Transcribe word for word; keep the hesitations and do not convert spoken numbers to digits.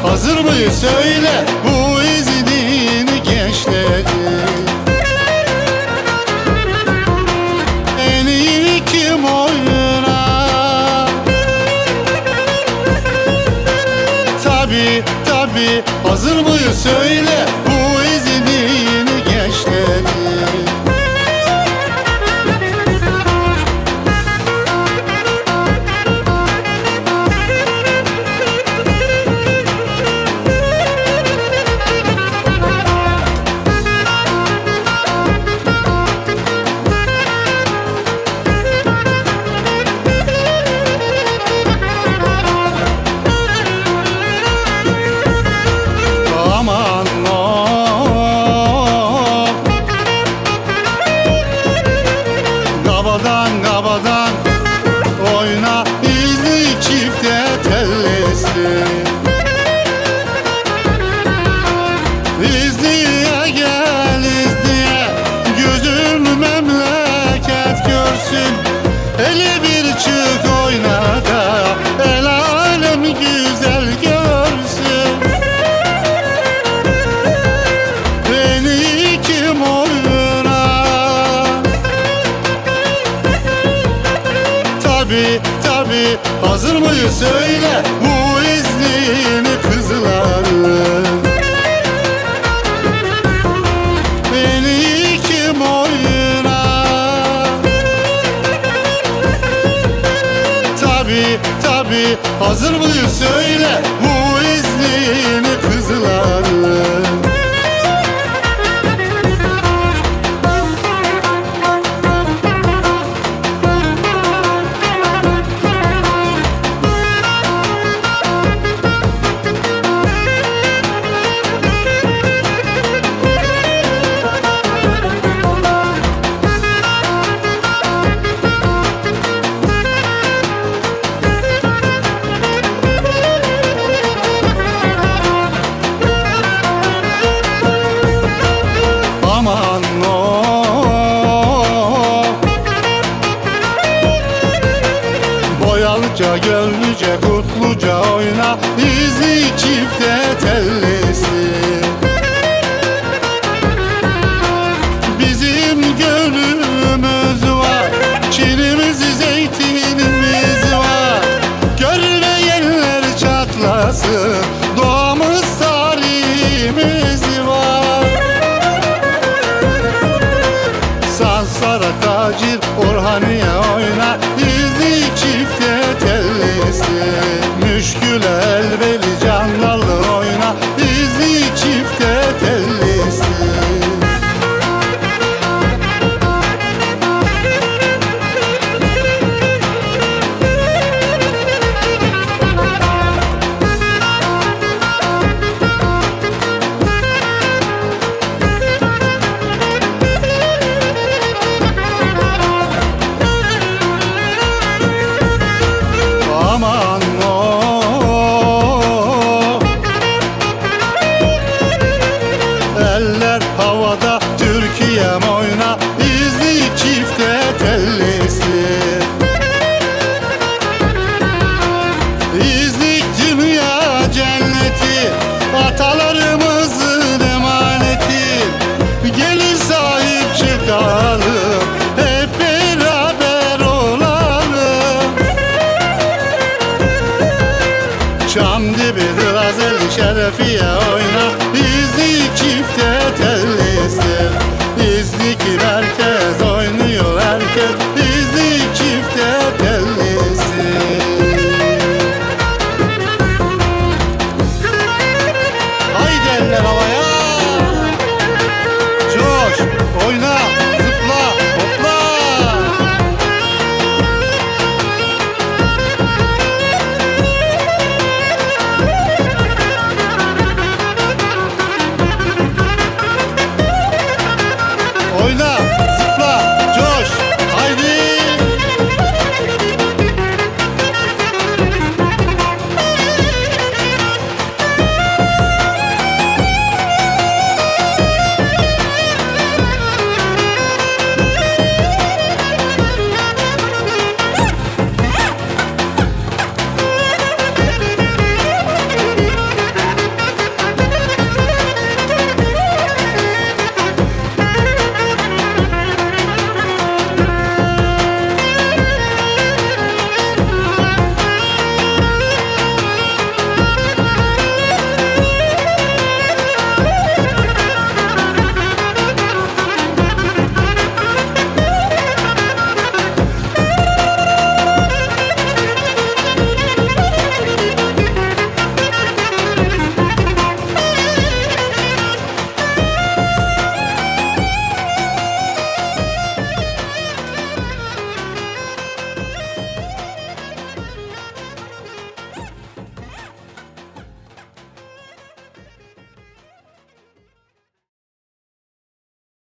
Hazır mıyız söyle bu iznin gençleri. En iyi kim oynar? Tabi tabi hazır mıyız söyle bu iznin gençleri. Gabadan gabadan oyna izli çifte tellesi. İzliye gel izliye, gözün memleket görsün. Hele bir çık oyna da el alem güzel görsün. Beni kim oynar? Tabi tabi hazır mıyız söyle bu iznin kızları. Beni kim oynar? Tabi tabi hazır mıyız söyle bu iznin kızları. Aman o Boyalıca, Gönlüce, Kutluca oyna izli çifte tellesi. Bizim gönlümüz var, çinimiz, zeytinimiz var. Görmeyenler çatlasın, doğamız, tarihimiz var. Sansara, Tacir, Orhaniye oyna izli çifte tellesi. Müşküle, Elveli, Candalı oyna izli çifte tellesi. Aman o eller havada, Türkiye'm oyna izli çifte tellesi. İzlik dünya cenneti, atalarımızın emaneti. Gelin sahip çıkalım, hep beraber olalım. Çam dibidir Azeli Şerefiye